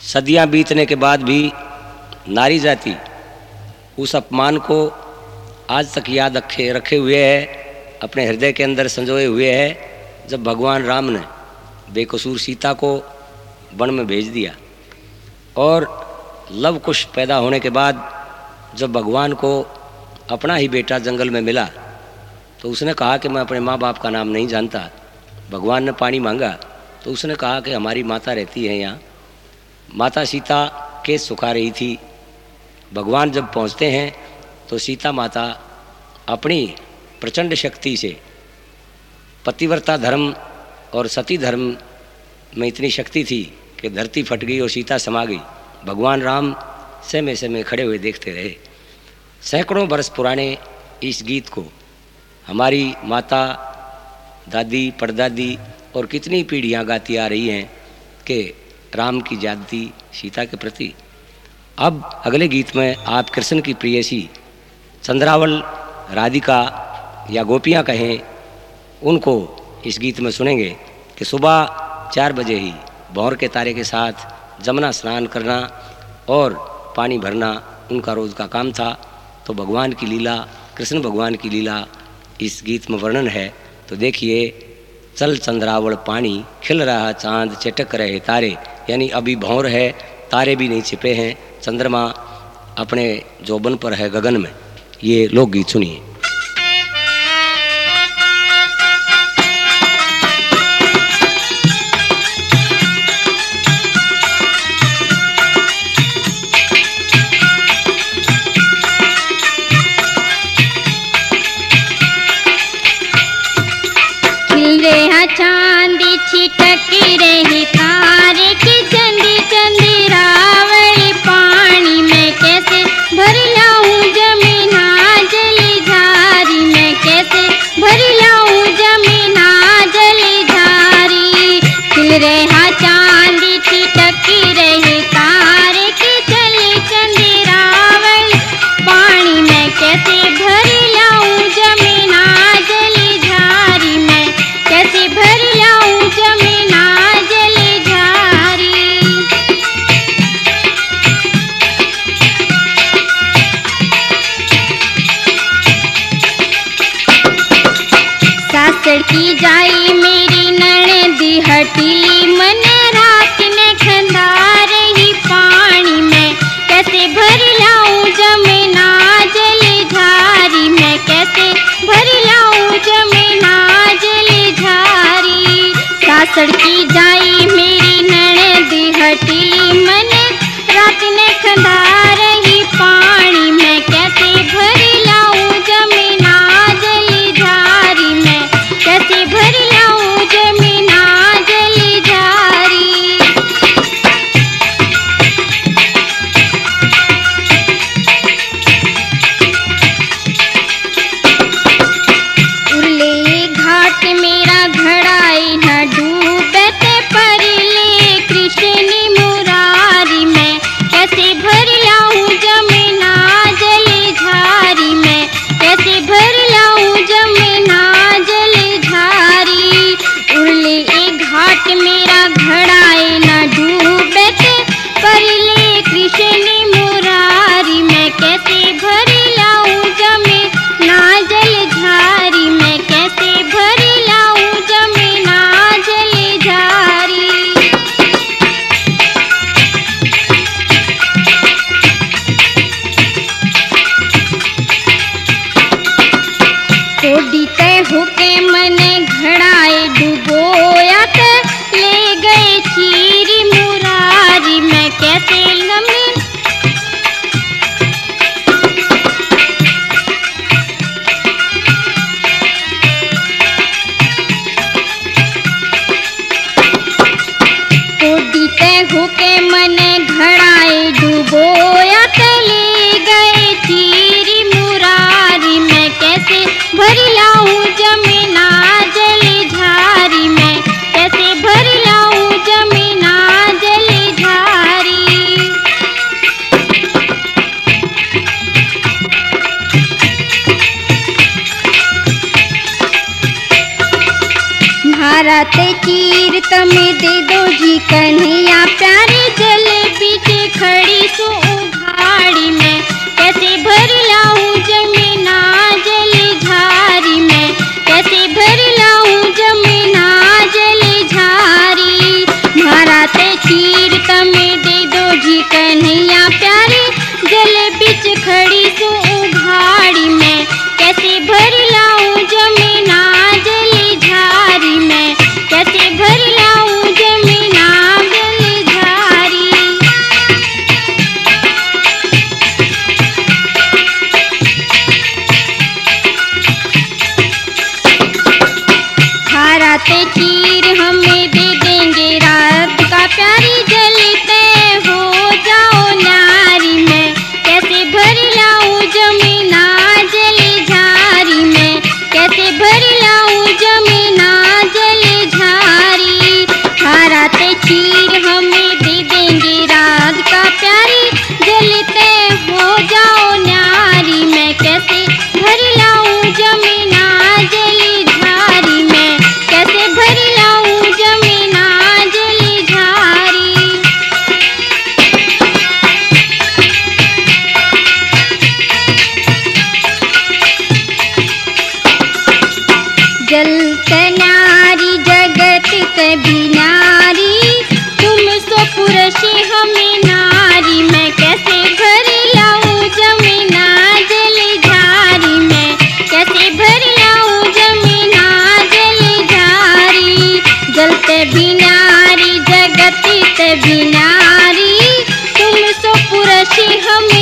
सदियां बीतने के बाद भी नारी जाति उस अपमान को आज तक याद रखे हुए है, अपने हृदय के अंदर संजोए हुए है। जब भगवान राम ने बेकसूर सीता को वन में भेज दिया और लव कुश पैदा होने के बाद जब भगवान को अपना ही बेटा जंगल में मिला तो उसने कहा कि मैं अपने माँ बाप का नाम नहीं जानता। भगवान ने पानी मांगा तो उसने कहा कि हमारी माता रहती है यहाँ। माता सीता केस सुखा रही थी। भगवान जब पहुँचते हैं तो सीता माता अपनी प्रचंड शक्ति से पतिव्रता धर्म और सती धर्म में इतनी शक्ति थी कि धरती फट गई और सीता समा गई। भगवान राम सहमे सहमे खड़े हुए देखते रहे। सैकड़ों वर्ष पुराने इस गीत को हमारी माता, दादी, परदादी और कितनी पीढ़ियाँ गाती आ रही हैं कि राम की ज्यादती सीता के प्रति। अब अगले गीत में आप कृष्ण की प्रेयसी चंद्रावल, राधिका या गोपियाँ कहें, उनको इस गीत में सुनेंगे कि सुबह 4 बजे ही भौर के तारे के साथ जमुना स्नान करना और पानी भरना उनका रोज़ का काम था। तो भगवान की लीला, कृष्ण भगवान की लीला इस गीत में वर्णन है। तो देखिए, चल चंद्रावल पानी, खिल रहा चांद, चटक रहे तारे। यानी अभी भौर है, तारे भी नहीं छिपे हैं, चंद्रमा अपने जोबन पर है गगन में। ये लोकगीत सुनिए। चांदी छिटक रही तारे की चंदी चंद्रावली पानी में कैसे भर लाऊं जमीना जली झारी में कैसे भर लाऊं जमीना जली झारी। खिल रहा चांदी छिटक रही तारे की चली चंद्रावली पानी में कैसे भर लाऊं जमीना जली झारी में कैसे भर लाऊं जमीना जली झारी। सासड़ की जाई मेरी ननदी हटीली, मन रात ने खंदा रही पानी में कैसे भर लाऊं जमीना जली झारी में कैसे भर लाऊं जमीना जली झारी। सासड़ की जाई मेरी ननदी हटीली, मन रात ने खंदा रही पानी में कैसे भर लाऊं जमीना जली झारी में कैसे भर लाऊं जमीना जली झारी। उरले घाट मेरा घड़ाई न डूबे पर ले कृष्ण मुरारी में कैसे भर लाऊं जमीना जली झारी में कैसे भर लाऊं जमीना जली झारी। उरले घाट मेरा घड़ाई न डूबे पर ले कृष्ण मुरारी में कैसे भर लाऊं जमीना जल झारी में कैसे भर लाऊं जमीना जली झारी। कोडी तय होके मने घड़ाए डुबोया ते ले गए चीरी मुरारी में कैसे लम्बी कोडी तय होके मने घड़ाए डुबोया ते ले गए चीरी मुरारी में कैसे भर लाऊं जमीना जली झारी में कैसे भर लाऊं जमीना जली झारी। भारत चीर तमें दे दो जी कन्हैया प्यारे जलेबी ते चीर तमे दे दो जी कन्हैया प्यारे, जल बिच खड़ी सो उघाड़ी में, कैसे भर लाऊं जमीना जली झारी में, कैसे भर लाऊं जमीना जली झारी। खारा ते चीर हमें दे देंगे रात का प्यारी, जलते हो जाओ न्यारी में, कैसे भर लाऊं जमीना जली झारी में, कैसे भर लाऊं जमीना जली झारी। खारा ते चीर हमें दे देंगे रात का प्यारी, जलते हो जाओ न्यारी में, कैसे भर लाऊं जमीना जली झारी में, कैसे भर लाऊं जमीना जली झारी। जलत नारी जगत कभी नारी, तुम सो पुरुष हमें नारी में, कैसे भर लाऊं जमीना जली झारी में, कैसे भर लाऊं जमीना जली झारी। जलत भी नारी जगत भी नारी, तुम सो पुरुष हमें